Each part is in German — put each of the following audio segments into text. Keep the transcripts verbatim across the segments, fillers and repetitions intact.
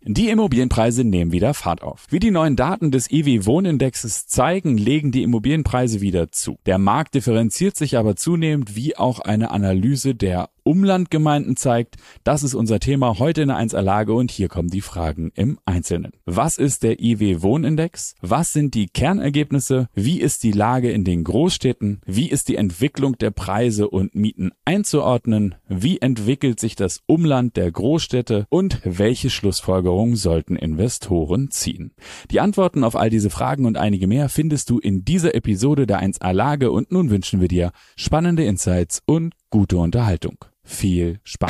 Die Immobilienpreise nehmen wieder Fahrt auf. Wie die neuen Daten des I W-Wohnindexes zeigen, legen die Immobilienpreise wieder zu. Der Markt differenziert sich aber zunehmend, wie auch eine Analyse der Umlandgemeinden zeigt. Das ist unser Thema heute in der eins A-Lage und hier kommen die Fragen im Einzelnen. Was ist der I W-Wohnindex? Was sind die Kernergebnisse? Wie ist die Lage in den Großstädten? Wie ist die Entwicklung der Preise und Mieten einzuordnen? Wie entwickelt sich das Umland der Großstädte? Und welche Schlussfolgerungen sollten Investoren ziehen? Die Antworten auf all diese Fragen und einige mehr findest du in dieser Episode der eins A-Lage und nun wünschen wir dir spannende Insights und gute Unterhaltung. Viel Spaß!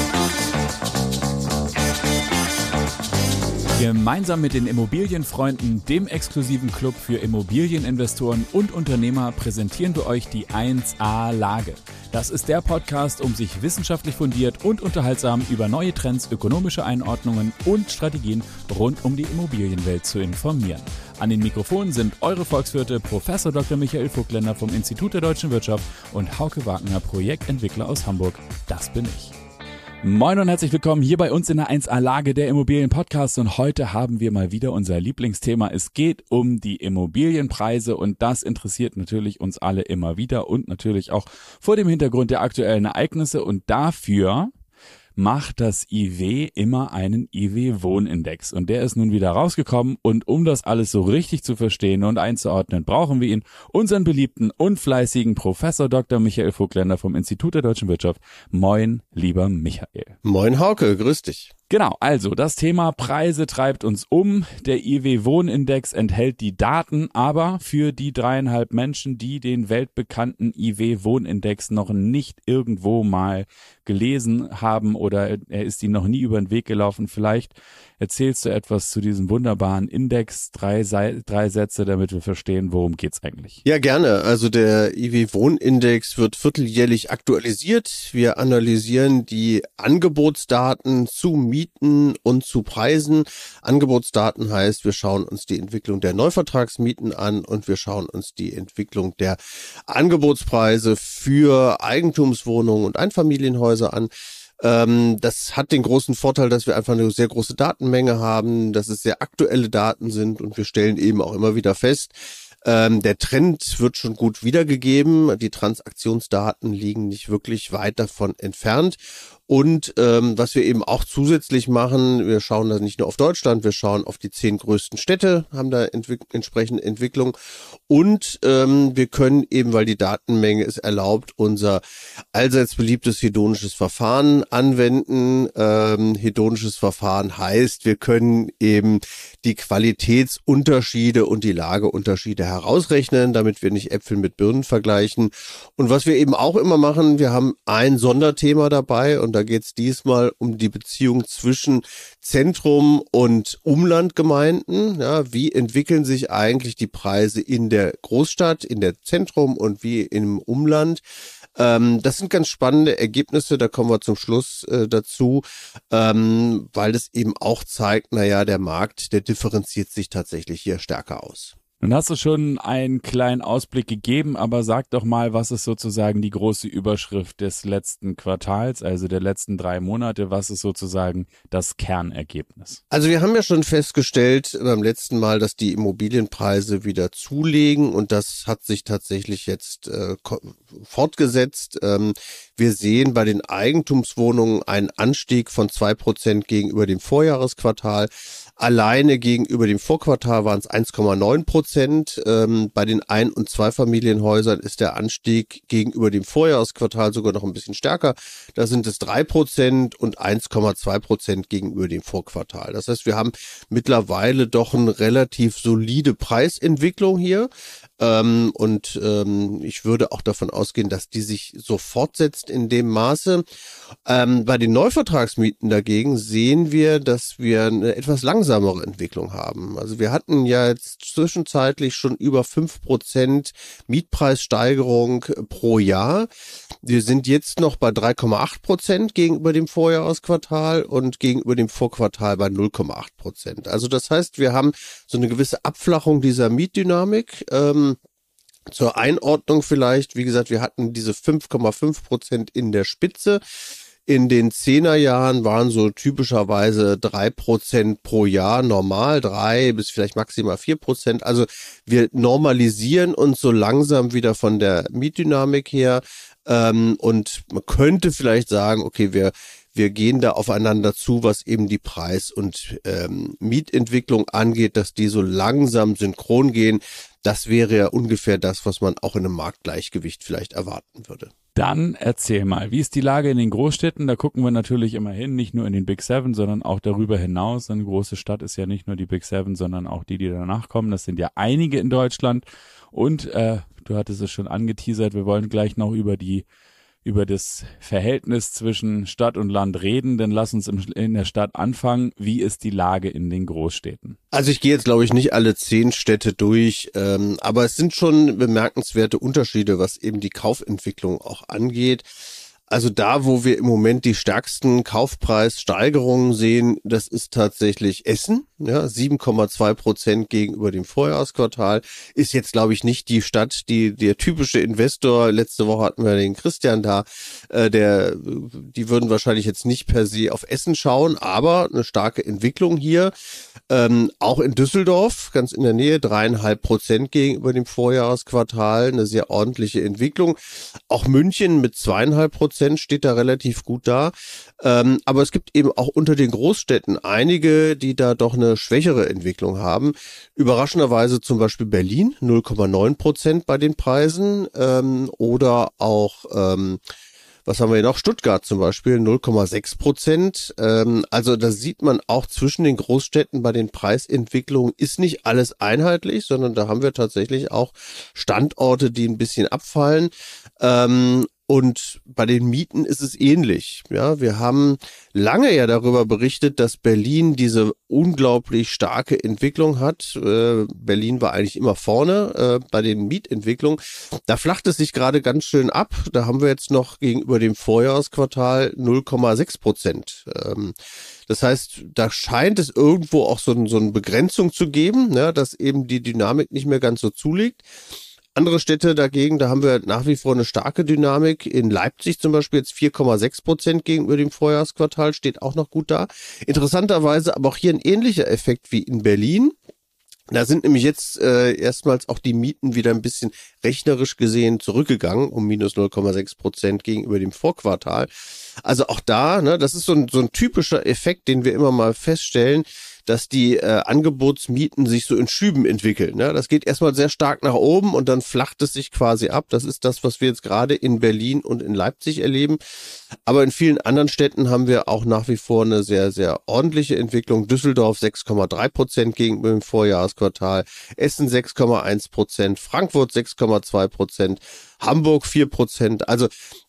Gemeinsam mit den Immobilienfreunden, dem exklusiven Club für Immobilieninvestoren und Unternehmer, präsentieren wir euch die eins A-Lage. Das ist der Podcast, um sich wissenschaftlich fundiert und unterhaltsam über neue Trends, ökonomische Einordnungen und Strategien rund um die Immobilienwelt zu informieren. An den Mikrofonen sind eure Volkswirte Professor Doktor Michael Vogtländer vom Institut der Deutschen Wirtschaft und Hauke Wagner, Projektentwickler aus Hamburg. Das bin ich. Moin und herzlich willkommen hier bei uns in der eins A-Lage, der Immobilienpodcast, und heute haben wir mal wieder unser Lieblingsthema. Es geht um die Immobilienpreise und das interessiert natürlich uns alle immer wieder und natürlich auch vor dem Hintergrund der aktuellen Ereignisse, und dafür macht das I W immer einen I W-Wohnindex und der ist nun wieder rausgekommen, und um das alles so richtig zu verstehen und einzuordnen, brauchen wir ihn, unseren beliebten und fleißigen Professor Doktor Michael Vogtländer vom Institut der Deutschen Wirtschaft. Moin, lieber Michael. Moin Hauke, grüß dich. Genau, also das Thema Preise treibt uns um. Der I W-Wohnindex enthält die Daten, aber für die dreieinhalb Menschen, die den weltbekannten I W-Wohnindex noch nicht irgendwo mal gelesen haben oder er ist ihnen noch nie über den Weg gelaufen, vielleicht erzählst du etwas zu diesem wunderbaren Index, drei, Sei- drei Sätze, damit wir verstehen, worum geht's eigentlich. Ja, gerne. Also der I W-Wohnindex wird vierteljährlich aktualisiert. Wir analysieren die Angebotsdaten zu Mieten und zu Preisen. Angebotsdaten heißt, wir schauen uns die Entwicklung der Neuvertragsmieten an und wir schauen uns die Entwicklung der Angebotspreise für Eigentumswohnungen und Einfamilienhäuser an. Ähm, das hat den großen Vorteil, dass wir einfach eine sehr große Datenmenge haben, dass es sehr aktuelle Daten sind, und wir stellen eben auch immer wieder fest, ähm, der Trend wird schon gut wiedergegeben. Die Transaktionsdaten liegen nicht wirklich weit davon entfernt. Und ähm, was wir eben auch zusätzlich machen, wir schauen da nicht nur auf Deutschland, wir schauen auf die zehn größten Städte, haben da entwick- entsprechende Entwicklung, und ähm, wir können eben, weil die Datenmenge es erlaubt, unser allseits beliebtes hedonisches Verfahren anwenden. Ähm, hedonisches Verfahren heißt, wir können eben die Qualitätsunterschiede und die Lageunterschiede herausrechnen, damit wir nicht Äpfel mit Birnen vergleichen. Und was wir eben auch immer machen, wir haben ein Sonderthema dabei, und da geht es diesmal um die Beziehung zwischen Zentrum und Umlandgemeinden. Ja, wie entwickeln sich eigentlich die Preise in der Großstadt, in der Zentrum und wie im Umland? Ähm, das sind ganz spannende Ergebnisse, da kommen wir zum Schluss äh, dazu, ähm, weil das eben auch zeigt, naja, der Markt, der differenziert sich tatsächlich hier stärker aus. Nun hast du schon einen kleinen Ausblick gegeben, aber sag doch mal, was ist sozusagen die große Überschrift des letzten Quartals, also der letzten drei Monate, was ist sozusagen das Kernergebnis? Also wir haben ja schon festgestellt beim letzten Mal, dass die Immobilienpreise wieder zulegen, und das hat sich tatsächlich jetzt äh, fortgesetzt. Ähm, wir sehen bei den Eigentumswohnungen einen Anstieg von zwei Prozent gegenüber dem Vorjahresquartal. Alleine gegenüber dem Vorquartal waren es eins Komma neun Prozent. Ähm, bei den Ein- und Zweifamilienhäusern ist der Anstieg gegenüber dem Vorjahresquartal sogar noch ein bisschen stärker. Da sind es drei Prozent und eins Komma zwei Prozent gegenüber dem Vorquartal. Das heißt, wir haben mittlerweile doch eine relativ solide Preisentwicklung hier. Ähm, und ähm, ich würde auch davon ausgehen, dass die sich so fortsetzt in dem Maße. Ähm, bei den Neuvertragsmieten dagegen sehen wir, dass wir eine etwas langsamere Entwicklung haben. Also wir hatten ja jetzt zwischenzeitlich schon über fünf Prozent Mietpreissteigerung pro Jahr. Wir sind jetzt noch bei drei Komma acht Prozent gegenüber dem Vorjahresquartal und gegenüber dem Vorquartal bei null Komma acht Prozent. Also das heißt, wir haben so eine gewisse Abflachung dieser Mietdynamik. Ähm, Zur Einordnung vielleicht, wie gesagt, wir hatten diese fünf Komma fünf Prozent in der Spitze. In den Zehnerjahren waren so typischerweise drei Prozent pro Jahr normal, drei bis vielleicht maximal vier Prozent. Also wir normalisieren uns so langsam wieder von der Mietdynamik her. Ähm, und man könnte vielleicht sagen, okay, wir wir gehen da aufeinander zu, was eben die Preis- und ähm, Mietentwicklung angeht, dass die so langsam synchron gehen. Das wäre ja ungefähr das, was man auch in einem Marktgleichgewicht vielleicht erwarten würde. Dann erzähl mal, wie ist die Lage in den Großstädten? Da gucken wir natürlich immer hin, nicht nur in den Big Seven, sondern auch darüber hinaus. Eine große Stadt ist ja nicht nur die Big Seven, sondern auch die, die danach kommen. Das sind ja einige in Deutschland. Und äh, du hattest es schon angeteasert, wir wollen gleich noch über die über das Verhältnis zwischen Stadt und Land reden, denn lass uns in der Stadt anfangen. Wie ist die Lage in den Großstädten? Also ich gehe jetzt, glaube ich, nicht alle zehn Städte durch, ähm, aber es sind schon bemerkenswerte Unterschiede, was eben die Kaufentwicklung auch angeht. Also da, wo wir im Moment die stärksten Kaufpreissteigerungen sehen, das ist tatsächlich Essen. Ja, sieben Komma zwei Prozent gegenüber dem Vorjahresquartal. Ist jetzt, glaube ich, nicht die Stadt, die der typische Investor, letzte Woche hatten wir den Christian da, äh, der, die würden wahrscheinlich jetzt nicht per se auf Essen schauen, aber eine starke Entwicklung hier. Ähm, auch in Düsseldorf, ganz in der Nähe, dreieinhalb Prozent gegenüber dem Vorjahresquartal, eine sehr ordentliche Entwicklung. Auch München mit zweieinhalb Prozent steht da relativ gut da. Ähm, aber es gibt eben auch unter den Großstädten einige, die da doch eine schwächere Entwicklung haben. Überraschenderweise zum Beispiel Berlin, null Komma neun Prozent bei den Preisen, ähm, oder auch, ähm, was haben wir hier noch? Stuttgart zum Beispiel, null Komma sechs Prozent. Ähm, also da sieht man auch zwischen den Großstädten bei den Preisentwicklungen ist nicht alles einheitlich, sondern da haben wir tatsächlich auch Standorte, die ein bisschen abfallen. Ähm, Und bei den Mieten ist es ähnlich. Ja, wir haben lange ja darüber berichtet, dass Berlin diese unglaublich starke Entwicklung hat. Äh, Berlin war eigentlich immer vorne äh, bei den Mietentwicklungen. Da flacht es sich gerade ganz schön ab. Da haben wir jetzt noch gegenüber dem Vorjahresquartal null Komma sechs Prozent. Ähm, das heißt, da scheint es irgendwo auch so, so eine Begrenzung zu geben, ne, dass eben die Dynamik nicht mehr ganz so zulegt. Andere Städte dagegen, da haben wir nach wie vor eine starke Dynamik. In Leipzig zum Beispiel jetzt vier Komma sechs Prozent gegenüber dem Vorjahresquartal, steht auch noch gut da. Interessanterweise aber auch hier ein ähnlicher Effekt wie in Berlin. Da sind nämlich jetzt äh, erstmals auch die Mieten wieder ein bisschen rechnerisch gesehen zurückgegangen, um minus null Komma sechs Prozent gegenüber dem Vorquartal. Also auch da, ne, das ist so ein, so ein typischer Effekt, den wir immer mal feststellen, dass die äh, Angebotsmieten sich so in Schüben entwickeln. Ne? Das geht erstmal sehr stark nach oben und dann flacht es sich quasi ab. Das ist das, was wir jetzt gerade in Berlin und in Leipzig erleben. Aber in vielen anderen Städten haben wir auch nach wie vor eine sehr, sehr ordentliche Entwicklung. Düsseldorf sechs Komma drei Prozent gegenüber dem Vorjahresquartal, Essen sechs Komma eins Prozent, Frankfurt sechs Komma zwei Prozent, Hamburg vier Prozent. Also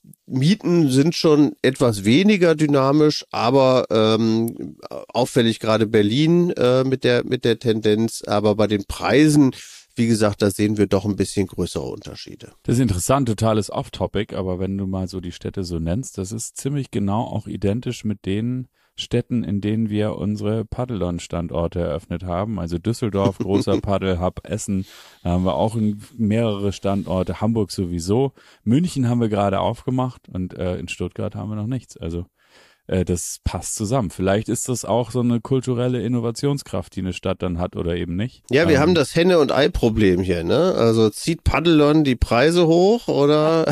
Mieten sind schon etwas weniger dynamisch, aber ähm, auffällig gerade Berlin äh, mit der mit der Tendenz. Aber bei den Preisen, wie gesagt, da sehen wir doch ein bisschen größere Unterschiede. Das ist interessant, totales Off-Topic, aber wenn du mal so die Städte so nennst, das ist ziemlich genau auch identisch mit den Städten, in denen wir unsere Paddelon-Standorte eröffnet haben. Also Düsseldorf, großer Paddelhub, Essen, da haben wir auch mehrere Standorte, Hamburg sowieso. München haben wir gerade aufgemacht und äh, in Stuttgart haben wir noch nichts. Also äh, das passt zusammen. Vielleicht ist das auch so eine kulturelle Innovationskraft, die eine Stadt dann hat oder eben nicht. Ja, wir ähm, haben das Henne- und Ei-Problem hier, ne? Also zieht Paddelon die Preise hoch oder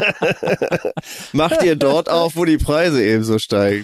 macht ihr dort auf, wo die Preise eben so steigen?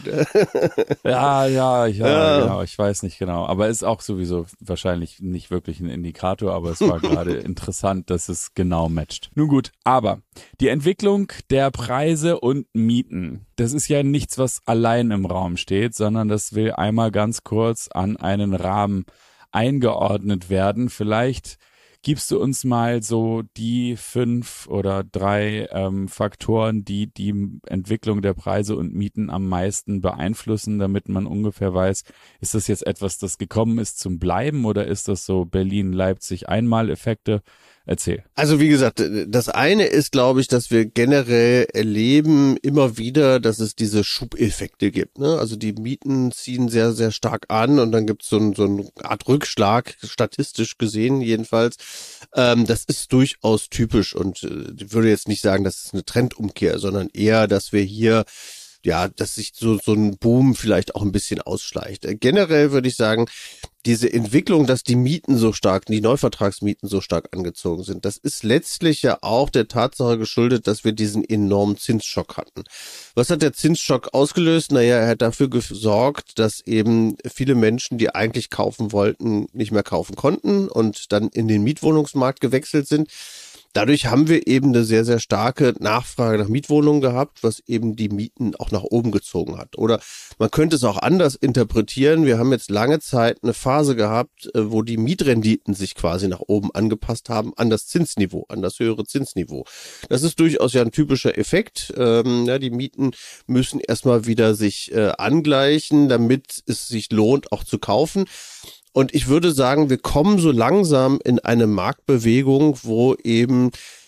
Ja, ja, ja, Ja. genau, ich weiß nicht genau. Aber ist auch sowieso wahrscheinlich nicht wirklich ein Indikator, aber es war gerade interessant, dass es genau matcht. Nun gut, aber die Entwicklung der Preise und Mieten, das ist ja nichts, was allein im Raum steht, sondern das will einmal ganz kurz an einen Rahmen eingeordnet werden. Vielleicht gibst du uns mal so die fünf oder drei ähm, Faktoren, die die Entwicklung der Preise und Mieten am meisten beeinflussen, damit man ungefähr weiß, ist das jetzt etwas, das gekommen ist zum Bleiben oder ist das so Berlin-Leipzig-Einmal-Effekte? Erzähl. Also wie gesagt, das eine ist, glaube ich, dass wir generell erleben immer wieder, dass es diese Schubeffekte gibt. Ne? Also die Mieten ziehen sehr, sehr stark an und dann gibt es so, ein, so eine Art Rückschlag, statistisch gesehen jedenfalls. Ähm, das ist durchaus typisch und äh, ich würde jetzt nicht sagen, das ist eine Trendumkehr, sondern eher, dass wir hier ja, dass sich so, so ein Boom vielleicht auch ein bisschen ausschleicht. Generell würde ich sagen, diese Entwicklung, dass die Mieten so stark, die Neuvertragsmieten so stark angezogen sind, das ist letztlich ja auch der Tatsache geschuldet, dass wir diesen enormen Zinsschock hatten. Was hat der Zinsschock ausgelöst? Naja, er hat dafür gesorgt, dass eben viele Menschen, die eigentlich kaufen wollten, nicht mehr kaufen konnten und dann in den Mietwohnungsmarkt gewechselt sind. Dadurch haben wir eben eine sehr, sehr starke Nachfrage nach Mietwohnungen gehabt, was eben die Mieten auch nach oben gezogen hat. Oder man könnte es auch anders interpretieren. Wir haben jetzt lange Zeit eine Phase gehabt, wo die Mietrenditen sich quasi nach oben angepasst haben an das Zinsniveau, an das höhere Zinsniveau. Das ist durchaus ja ein typischer Effekt. Ähm, ja, die Mieten müssen erstmal wieder sich äh, angleichen, damit es sich lohnt, auch zu kaufen. Und ich würde sagen, wir kommen so langsam in eine Marktbewegung, wo eben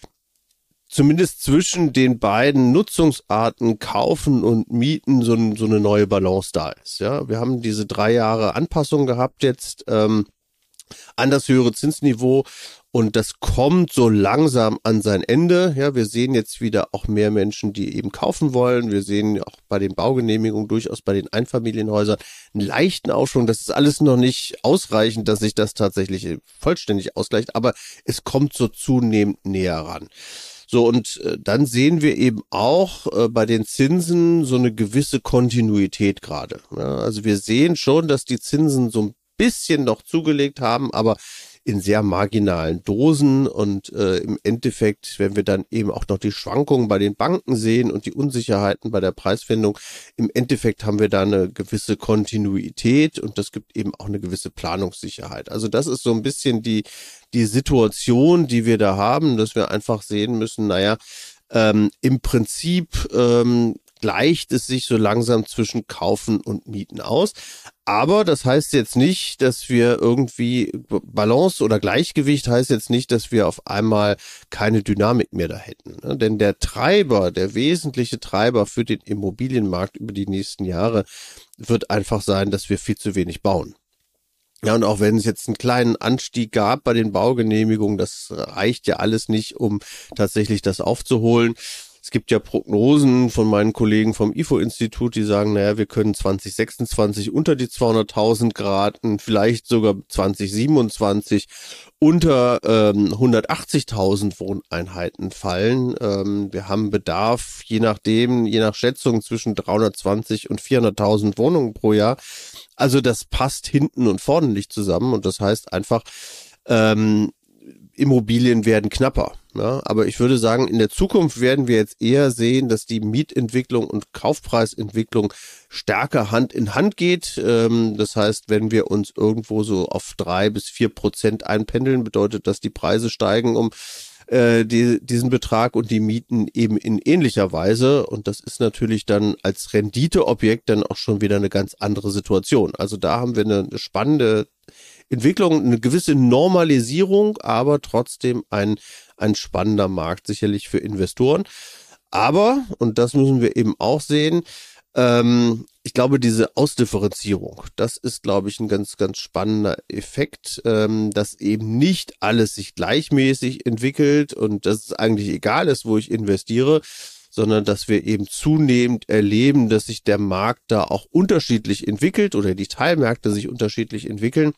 zumindest zwischen den beiden Nutzungsarten Kaufen und Mieten so, ein, so eine neue Balance da ist. Ja, wir haben diese drei Jahre Anpassung gehabt jetzt ähm, an das höhere Zinsniveau. Und das kommt so langsam an sein Ende. Ja, wir sehen jetzt wieder auch mehr Menschen, die eben kaufen wollen. Wir sehen auch bei den Baugenehmigungen, durchaus bei den Einfamilienhäusern, einen leichten Aufschwung. Das ist alles noch nicht ausreichend, dass sich das tatsächlich vollständig ausgleicht, aber es kommt so zunehmend näher ran. So, und äh, dann sehen wir eben auch äh, bei den Zinsen so eine gewisse Kontinuität gerade. Ja, also wir sehen schon, dass die Zinsen so ein bisschen noch zugelegt haben, aber in sehr marginalen Dosen und äh, im Endeffekt, wenn wir dann eben auch noch die Schwankungen bei den Banken sehen und die Unsicherheiten bei der Preisfindung, im Endeffekt haben wir da eine gewisse Kontinuität und das gibt eben auch eine gewisse Planungssicherheit. Also das ist so ein bisschen die die Situation, die wir da haben, dass wir einfach sehen müssen, naja, ähm, im Prinzip ähm, gleicht es sich so langsam zwischen Kaufen und Mieten aus. Aber das heißt jetzt nicht, dass wir irgendwie Balance oder Gleichgewicht heißt jetzt nicht, dass wir auf einmal keine Dynamik mehr da hätten. Denn der Treiber, der wesentliche Treiber für den Immobilienmarkt über die nächsten Jahre wird einfach sein, dass wir viel zu wenig bauen. Ja, und auch wenn es jetzt einen kleinen Anstieg gab bei den Baugenehmigungen, das reicht ja alles nicht, um tatsächlich das aufzuholen. Es gibt ja Prognosen von meinen Kollegen vom I F O-Institut, die sagen, naja, wir können zwanzig sechsundzwanzig unter die zweihunderttausend geraten, vielleicht sogar zwanzig siebenundzwanzig unter ähm, hundertachtzigtausend Wohneinheiten fallen. Ähm, wir haben Bedarf, je nachdem, je nach Schätzung, zwischen dreihundertzwanzig und vierhunderttausend Wohnungen pro Jahr. Also das passt hinten und vorne nicht zusammen und das heißt einfach, ähm, Immobilien werden knapper. Ja, aber ich würde sagen, in der Zukunft werden wir jetzt eher sehen, dass die Mietentwicklung und Kaufpreisentwicklung stärker Hand in Hand geht. Ähm, das heißt, wenn wir uns irgendwo so auf drei bis vier Prozent einpendeln, bedeutet das, die Preise steigen um äh, die, diesen Betrag und die Mieten eben in ähnlicher Weise. Und das ist natürlich dann als Renditeobjekt dann auch schon wieder eine ganz andere Situation. Also da haben wir eine, eine spannende Entwicklung, eine gewisse Normalisierung, aber trotzdem ein, ein spannender Markt sicherlich für Investoren. Aber, und das müssen wir eben auch sehen, ähm, ich glaube, diese Ausdifferenzierung, das ist, glaube ich, ein ganz, ganz spannender Effekt, ähm, dass eben nicht alles sich gleichmäßig entwickelt und dass es eigentlich egal ist, wo ich investiere, sondern dass wir eben zunehmend erleben, dass sich der Markt da auch unterschiedlich entwickelt oder die Teilmärkte sich unterschiedlich entwickeln.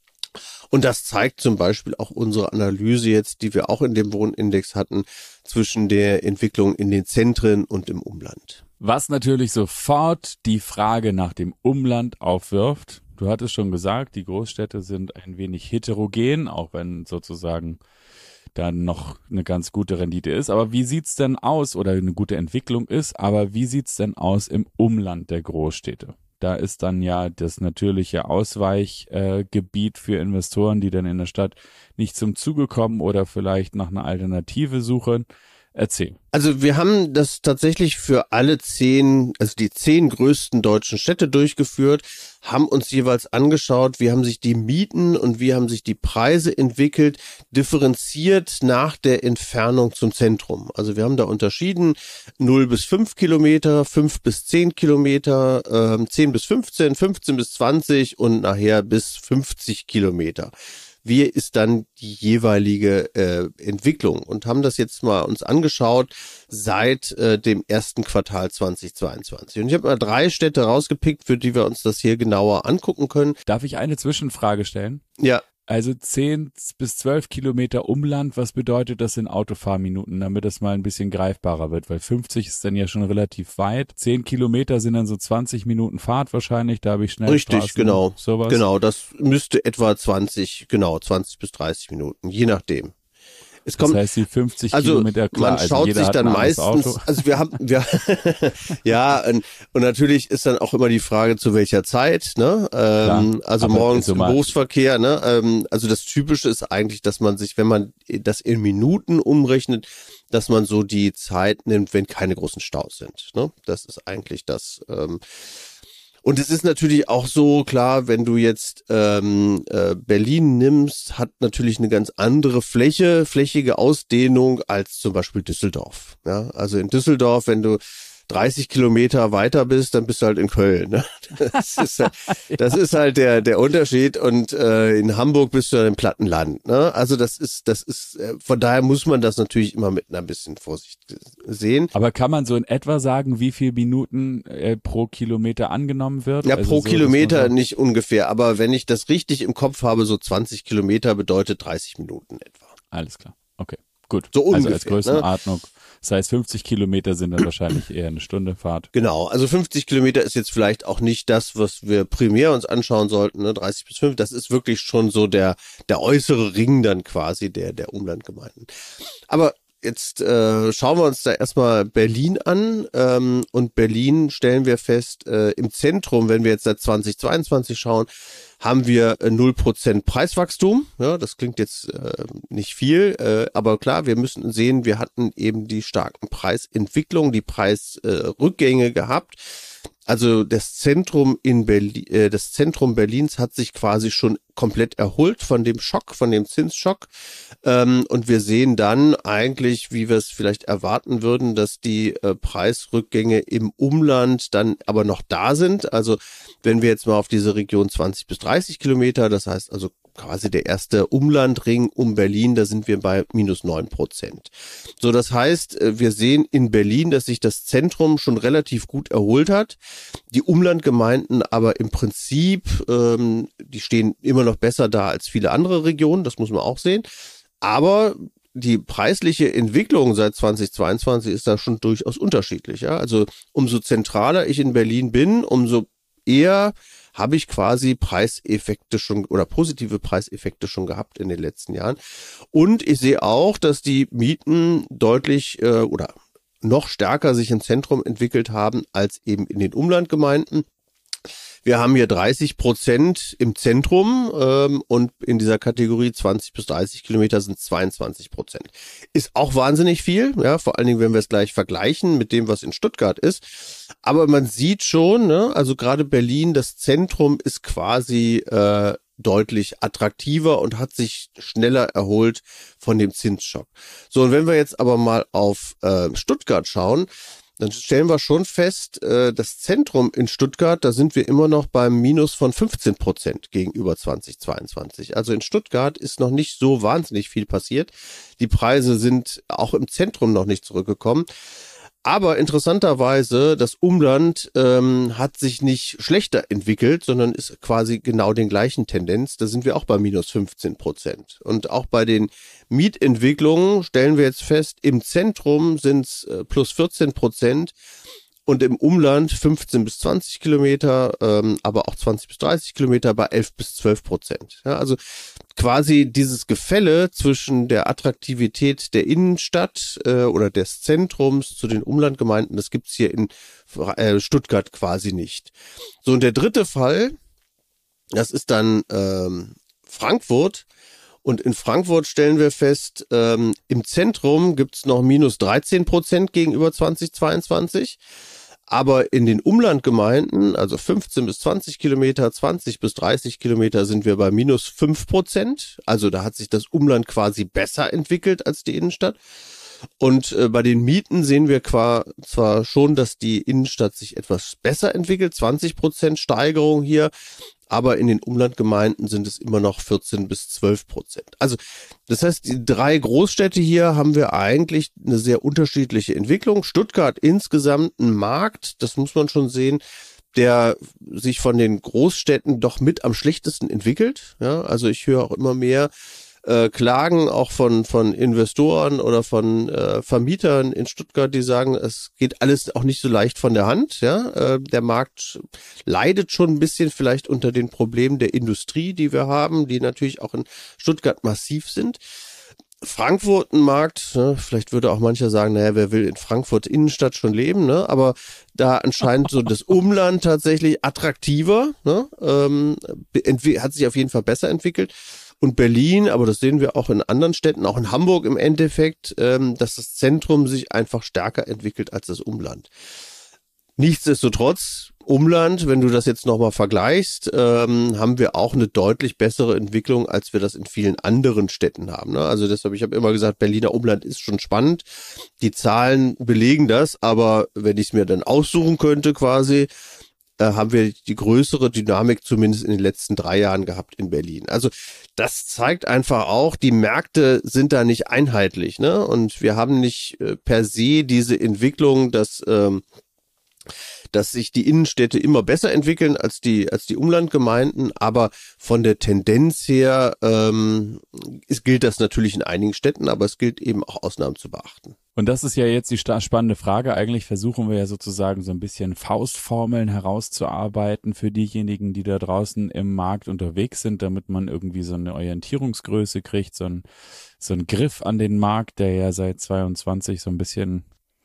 Und das zeigt zum Beispiel auch unsere Analyse jetzt, die wir auch in dem Wohnindex hatten, zwischen der Entwicklung in den Zentren und im Umland. Was natürlich sofort die Frage nach dem Umland aufwirft. Du hattest schon gesagt, die Großstädte sind ein wenig heterogen, auch wenn sozusagen dann noch eine ganz gute Rendite ist. Aber wie sieht's denn aus oder eine gute Entwicklung ist, aber wie sieht's denn aus im Umland der Großstädte? Da ist dann ja das natürliche Ausweichgebiet äh, für Investoren, die dann in der Stadt nicht zum Zuge kommen oder vielleicht nach einer Alternative suchen. Erzähl. Also wir haben das tatsächlich für alle zehn, also die zehn größten deutschen Städte durchgeführt, haben uns jeweils angeschaut, wie haben sich die Mieten und wie haben sich die Preise entwickelt, differenziert nach der Entfernung zum Zentrum. Also wir haben da unterschieden null bis fünf Kilometer, fünf bis zehn Kilometer, äh, zehn bis fünfzehn, fünfzehn bis zwanzig und nachher bis fünfzig Kilometer. wie ist dann die jeweilige äh, Entwicklung und haben das jetzt mal uns angeschaut seit äh, dem ersten Quartal zweitausendzweiundzwanzig. Und ich habe mal drei Städte rausgepickt, für die wir uns das hier genauer angucken können. Darf ich eine Zwischenfrage stellen? Ja. Also zehn bis zwölf Kilometer Umland, was bedeutet das in Autofahrminuten, damit das mal ein bisschen greifbarer wird? Weil fünfzig ist dann ja schon relativ weit. zehn Kilometer sind dann so zwanzig Minuten Fahrt wahrscheinlich, da habe ich schnell Richtig, genau. Sowas. Genau, das müsste etwa zwanzig, genau, zwanzig bis dreißig Minuten, je nachdem. Es kommt, das heißt, die fünfzig also Kilometer, klar, man schaut also sich dann meistens, also wir haben, wir, ja, und, und natürlich ist dann auch immer die Frage, zu welcher Zeit, ne, ähm, also morgens im Berufsverkehr, ne, ähm, also das Typische ist eigentlich, dass man sich, wenn man das in Minuten umrechnet, dass man so die Zeit nimmt, wenn keine großen Staus sind, ne, das ist eigentlich das, ähm, und es ist natürlich auch so, klar, wenn du jetzt ähm, äh, Berlin nimmst, hat natürlich eine ganz andere Fläche, flächige Ausdehnung als zum Beispiel Düsseldorf. Ja? Also in Düsseldorf, wenn du dreißig Kilometer weiter bist, dann bist du halt in Köln. Ne? Das ist halt, das ist halt der der Unterschied. Und äh, in Hamburg bist du dann im Plattenland. Ne? Also das ist das ist äh, von daher muss man das natürlich immer mit ein bisschen Vorsicht sehen. Aber kann man so in etwa sagen, wie viel Minuten äh, pro Kilometer angenommen wird? Ja, also pro so, Kilometer nicht ungefähr. Aber wenn ich das richtig im Kopf habe, so zwanzig Kilometer bedeutet dreißig Minuten etwa. Alles klar. Okay, gut. So ungefähr, also als Größenordnung. Ne? Das heißt, fünfzig Kilometer sind dann wahrscheinlich eher eine Stunde Fahrt. Genau, also fünfzig Kilometer ist jetzt vielleicht auch nicht das, was wir primär uns anschauen sollten, ne? dreißig bis fünf, das ist wirklich schon so der der äußere Ring dann quasi der der Umlandgemeinden. Aber jetzt äh, schauen wir uns da erstmal Berlin an ähm, und Berlin stellen wir fest, äh, im Zentrum, wenn wir jetzt seit zweitausendzweiundzwanzig schauen, haben wir äh, null Prozent Preiswachstum. Ja, das klingt jetzt äh, nicht viel, äh, aber klar, wir müssen sehen, wir hatten eben die starken Preisentwicklungen, die Preisrückgänge äh, gehabt. Also das Zentrum in Berlin, äh, das Zentrum Berlins hat sich quasi schon komplett erholt von dem Schock, von dem Zinsschock. Ähm, und wir sehen dann eigentlich, wie wir es vielleicht erwarten würden, dass die äh, Preisrückgänge im Umland dann aber noch da sind. Also wenn wir jetzt mal auf diese Region zwanzig bis dreißig Kilometer, das heißt also quasi der erste Umlandring um Berlin, da sind wir bei minus neun Prozent. So, das heißt, wir sehen in Berlin, dass sich das Zentrum schon relativ gut erholt hat. Die Umlandgemeinden aber im Prinzip, ähm, die stehen immer noch besser da als viele andere Regionen, das muss man auch sehen. Aber die preisliche Entwicklung seit zweitausendzweiundzwanzig ist da schon durchaus unterschiedlich. Ja? Also umso zentraler ich in Berlin bin, umso eher habe ich quasi Preiseffekte schon oder positive Preiseffekte schon gehabt in den letzten Jahren. Und ich sehe auch, dass die Mieten deutlich äh, oder noch stärker sich im Zentrum entwickelt haben als eben in den Umlandgemeinden. Wir haben hier dreißig Prozent im Zentrum ähm, und in dieser Kategorie zwanzig bis dreißig Kilometer sind zweiundzwanzig Prozent. Ist auch wahnsinnig viel, ja, vor allen Dingen, wenn wir es gleich vergleichen mit dem, was in Stuttgart ist. Aber man sieht schon, ne, also gerade Berlin, das Zentrum ist quasi äh, deutlich attraktiver und hat sich schneller erholt von dem Zinsschock. So, und wenn wir jetzt aber mal auf äh, Stuttgart schauen, dann stellen wir schon fest, äh, das Zentrum in Stuttgart, da sind wir immer noch beim Minus von fünfzehn Prozent gegenüber zweitausendzweiundzwanzig. Also in Stuttgart ist noch nicht so wahnsinnig viel passiert. Die Preise sind auch im Zentrum noch nicht zurückgekommen. Aber interessanterweise, das Umland ähm, hat sich nicht schlechter entwickelt, sondern ist quasi genau den gleichen Tendenz. Da sind wir auch bei minus fünfzehn Prozent. Und auch bei den Mietentwicklungen stellen wir jetzt fest, im Zentrum sind es äh, plus vierzehn Prozent und im Umland fünfzehn bis zwanzig Kilometer, ähm, aber auch zwanzig bis dreißig Kilometer bei elf bis zwölf Prozent. Ja, also quasi dieses Gefälle zwischen der Attraktivität der Innenstadt äh, oder des Zentrums zu den Umlandgemeinden, das gibt's hier in äh, Stuttgart quasi nicht. So, und der dritte Fall, das ist dann ähm, Frankfurt. Und in Frankfurt stellen wir fest, ähm, im Zentrum gibt's noch minus dreizehn Prozent gegenüber zweitausendzweiundzwanzig. Aber in den Umlandgemeinden, also fünfzehn bis zwanzig Kilometer, zwanzig bis dreißig Kilometer, sind wir bei minus fünf Prozent. Also da hat sich das Umland quasi besser entwickelt als die Innenstadt. Und äh, bei den Mieten sehen wir qua, zwar schon, dass die Innenstadt sich etwas besser entwickelt, zwanzig Prozent Steigerung hier, aber in den Umlandgemeinden sind es immer noch vierzehn bis zwölf Prozent. Also das heißt, die drei Großstädte hier haben wir eigentlich eine sehr unterschiedliche Entwicklung. Stuttgart insgesamt ein Markt, das muss man schon sehen, der sich von den Großstädten doch mit am schlechtesten entwickelt. Ja, also ich höre auch immer mehr äh, Klagen auch von von Investoren oder von äh, Vermietern in Stuttgart, die sagen, es geht alles auch nicht so leicht von der Hand. Ja, äh, der Markt leidet schon ein bisschen vielleicht unter den Problemen der Industrie, die wir haben, die natürlich auch in Stuttgart massiv sind. Frankfurt ein Markt, ne, vielleicht würde auch mancher sagen, naja, wer will in Frankfurt Innenstadt schon leben, ne? Aber da anscheinend so das Umland tatsächlich attraktiver, ne? ähm, hat sich auf jeden Fall besser entwickelt. Und Berlin, aber das sehen wir auch in anderen Städten, auch in Hamburg im Endeffekt, ähm, dass das Zentrum sich einfach stärker entwickelt als das Umland. Nichtsdestotrotz, Umland, wenn du das jetzt nochmal vergleichst, ähm, haben wir auch eine deutlich bessere Entwicklung, als wir das in vielen anderen Städten haben. Ne? Also deshalb, ich habe immer gesagt, Berliner Umland ist schon spannend. Die Zahlen belegen das, aber wenn ich es mir dann aussuchen könnte quasi, äh, haben wir die größere Dynamik zumindest in den letzten drei Jahren gehabt in Berlin. Also das zeigt einfach auch, die Märkte sind da nicht einheitlich, ne? Und wir haben nicht äh, per se diese Entwicklung, dass ähm, dass sich die Innenstädte immer besser entwickeln als die als die Umlandgemeinden, aber von der Tendenz her ähm, es gilt das natürlich in einigen Städten, aber es gilt eben auch Ausnahmen zu beachten. Und das ist ja jetzt die spannende Frage. Eigentlich versuchen wir ja sozusagen so ein bisschen Faustformeln herauszuarbeiten für diejenigen, die da draußen im Markt unterwegs sind, damit man irgendwie so eine Orientierungsgröße kriegt, so ein so ein Griff an den Markt, der ja seit zweiundzwanzig so ein bisschen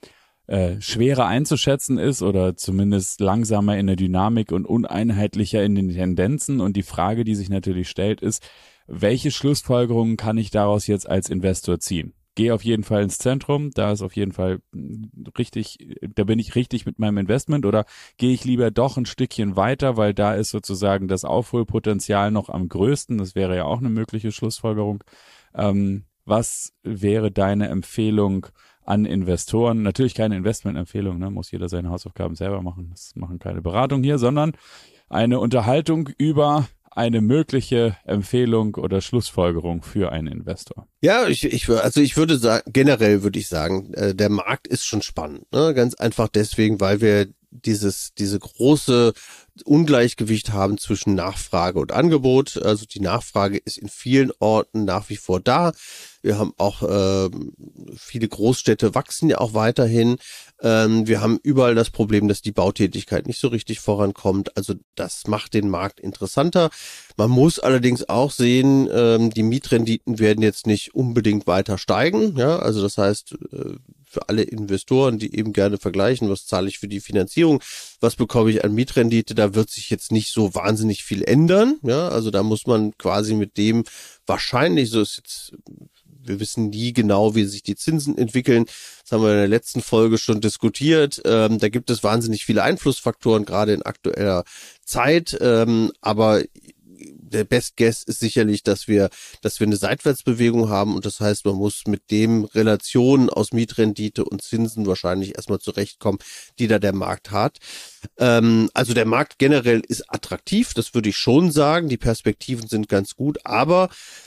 Äh, schwerer einzuschätzen ist oder zumindest langsamer in der Dynamik und uneinheitlicher in den Tendenzen. Und die Frage, die sich natürlich stellt, ist, welche Schlussfolgerungen kann ich daraus jetzt als Investor ziehen? Gehe auf jeden Fall ins Zentrum, da ist auf jeden Fall richtig, da bin ich richtig mit meinem Investment, oder gehe ich lieber doch ein Stückchen weiter, weil da ist sozusagen das Aufholpotenzial noch am größten. Das wäre ja auch eine mögliche Schlussfolgerung. Ähm, was wäre deine Empfehlung an Investoren? Natürlich keine Investmentempfehlung, ne? Muss jeder seine Hausaufgaben selber machen. Das machen keine Beratung hier, sondern eine Unterhaltung über eine mögliche Empfehlung oder Schlussfolgerung für einen Investor. Ja, ich, ich also ich würde sagen, generell würde ich sagen, äh, der Markt ist schon spannend, ne? Ganz einfach deswegen, weil wir dieses diese große Ungleichgewicht haben zwischen Nachfrage und Angebot. Also die Nachfrage ist in vielen Orten nach wie vor da. Wir haben auch äh, viele Großstädte wachsen ja auch weiterhin. Ähm, wir haben überall das Problem, dass die Bautätigkeit nicht so richtig vorankommt. Also das macht den Markt interessanter. Man muss allerdings auch sehen, ähm, die Mietrenditen werden jetzt nicht unbedingt weiter steigen. Ja, also das heißt, äh, für alle Investoren, die eben gerne vergleichen, was zahle ich für die Finanzierung, was bekomme ich an Mietrendite, da wird sich jetzt nicht so wahnsinnig viel ändern. Ja, also da muss man quasi mit dem wahrscheinlich, so ist jetzt, wir wissen nie genau, wie sich die Zinsen entwickeln. Das haben wir in der letzten Folge schon diskutiert. Ähm, da gibt es wahnsinnig viele Einflussfaktoren, gerade in aktueller Zeit. Ähm, aber der Best Guess ist sicherlich, dass wir, dass wir eine Seitwärtsbewegung haben, und das heißt, man muss mit dem Relationen aus Mietrendite und Zinsen wahrscheinlich erstmal zurechtkommen, die da der Markt hat. Ähm, also der Markt generell ist attraktiv, das würde ich schon sagen. Die Perspektiven sind ganz gut, aber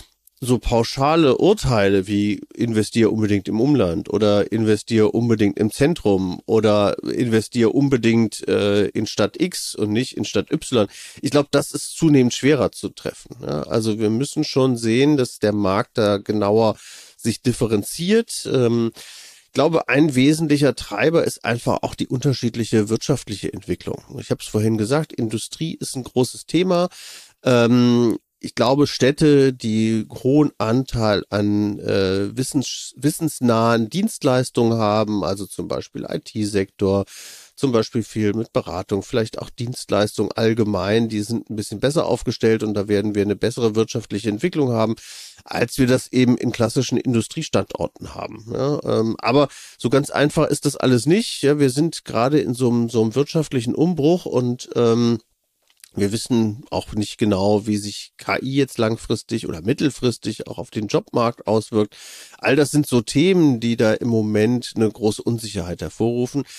so pauschale Urteile wie investiere unbedingt im Umland oder investiere unbedingt im Zentrum oder investiere unbedingt äh, in Stadt X und nicht in Stadt Y. Ich glaube, das ist zunehmend schwerer zu treffen. Ja? Also wir müssen schon sehen, dass der Markt da genauer sich differenziert. Ähm, ich glaube, ein wesentlicher Treiber ist einfach auch die unterschiedliche wirtschaftliche Entwicklung. Ich habe es vorhin gesagt, Industrie ist ein großes Thema. Ähm, Ich glaube, Städte, die hohen Anteil an äh, wissens, wissensnahen Dienstleistungen haben, also zum Beispiel I T-Sektor, zum Beispiel viel mit Beratung, vielleicht auch Dienstleistungen allgemein, die sind ein bisschen besser aufgestellt, und da werden wir eine bessere wirtschaftliche Entwicklung haben, als wir das eben in klassischen Industriestandorten haben. Ja, ähm, aber so ganz einfach ist das alles nicht. Ja, wir sind gerade in so einem, so einem wirtschaftlichen Umbruch, und ähm, wir wissen auch nicht genau, wie sich K I jetzt langfristig oder mittelfristig auch auf den Jobmarkt auswirkt. All das sind so Themen, die da im Moment eine große Unsicherheit hervorrufen.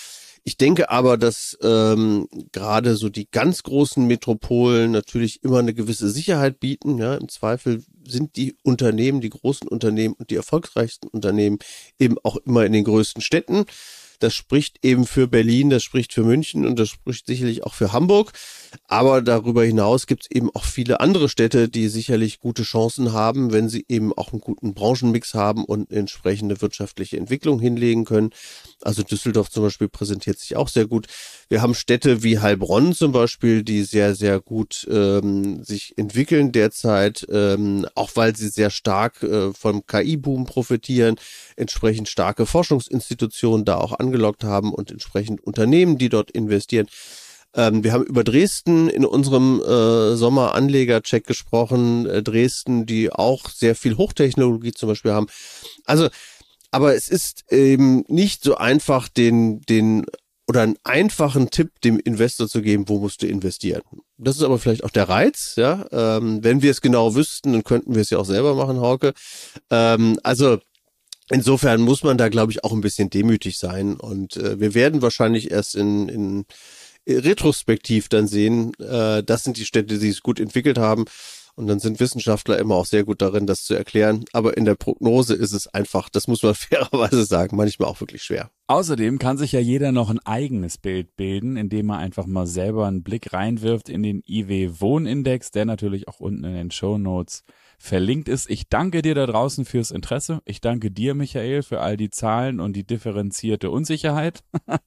Ich denke aber, dass ähm, gerade so die ganz großen Metropolen natürlich immer eine gewisse Sicherheit bieten. Ja, im Zweifel sind die Unternehmen, die großen Unternehmen und die erfolgreichsten Unternehmen eben auch immer in den größten Städten. Das spricht eben für Berlin, das spricht für München und das spricht sicherlich auch für Hamburg. Aber darüber hinaus gibt es eben auch viele andere Städte, die sicherlich gute Chancen haben, wenn sie eben auch einen guten Branchenmix haben und eine entsprechende wirtschaftliche Entwicklung hinlegen können. Also Düsseldorf zum Beispiel präsentiert sich auch sehr gut. Wir haben Städte wie Heilbronn zum Beispiel, die sehr, sehr gut ähm, sich entwickeln derzeit, ähm, auch weil sie sehr stark äh, vom K I-Boom profitieren, entsprechend starke Forschungsinstitutionen da auch angelockt haben und entsprechend Unternehmen, die dort investieren. Ähm, wir haben über Dresden in unserem äh, Sommeranleger-Check gesprochen, äh, Dresden, die auch sehr viel Hochtechnologie zum Beispiel haben. Also, aber es ist eben nicht so einfach, den, den oder einen einfachen Tipp dem Investor zu geben, wo musst du investieren. Das ist aber vielleicht auch der Reiz, ja. Ähm, wenn wir es genau wüssten, dann könnten wir es ja auch selber machen, Hauke. Ähm, also insofern muss man da, glaube ich, auch ein bisschen demütig sein. Und äh, wir werden wahrscheinlich erst in, in retrospektiv dann sehen, äh, das sind die Städte, die es gut entwickelt haben. Und dann sind Wissenschaftler immer auch sehr gut darin, das zu erklären. Aber in der Prognose ist es einfach, das muss man fairerweise sagen, manchmal auch wirklich schwer. Außerdem kann sich ja jeder noch ein eigenes Bild bilden, indem er einfach mal selber einen Blick reinwirft in den I W-Wohnindex, der natürlich auch unten in den Shownotes verlinkt ist. Ich danke dir da draußen fürs Interesse. Ich danke dir, Michael, für all die Zahlen und die differenzierte Unsicherheit.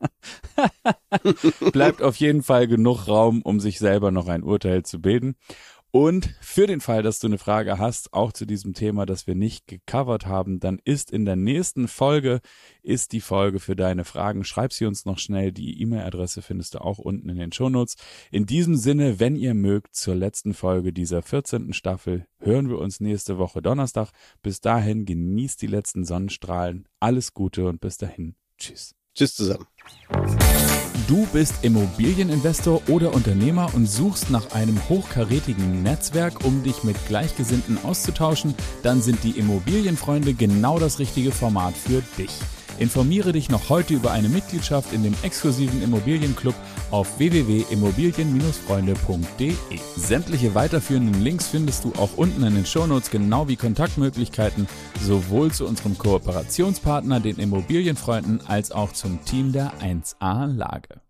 Bleibt auf jeden Fall genug Raum, um sich selber noch ein Urteil zu bilden. Und für den Fall, dass du eine Frage hast, auch zu diesem Thema, das wir nicht gecovert haben, dann ist in der nächsten Folge, ist die Folge für deine Fragen. Schreib sie uns noch schnell. Die E-Mail-Adresse findest du auch unten in den Shownotes. In diesem Sinne, wenn ihr mögt, zur letzten Folge dieser vierzehnten Staffel hören wir uns nächste Woche Donnerstag. Bis dahin, genießt die letzten Sonnenstrahlen. Alles Gute und bis dahin. Tschüss. Tschüss zusammen. Du bist Immobilieninvestor oder Unternehmer und suchst nach einem hochkarätigen Netzwerk, um dich mit Gleichgesinnten auszutauschen, dann sind die Immobilienfreunde genau das richtige Format für dich. Informiere dich noch heute über eine Mitgliedschaft in dem exklusiven Immobilienclub auf w w w punkt immobilien freunde punkt d e. Sämtliche weiterführenden Links findest du auch unten in den Shownotes, genau wie Kontaktmöglichkeiten sowohl zu unserem Kooperationspartner, den Immobilienfreunden, als auch zum Team der eins A Lage.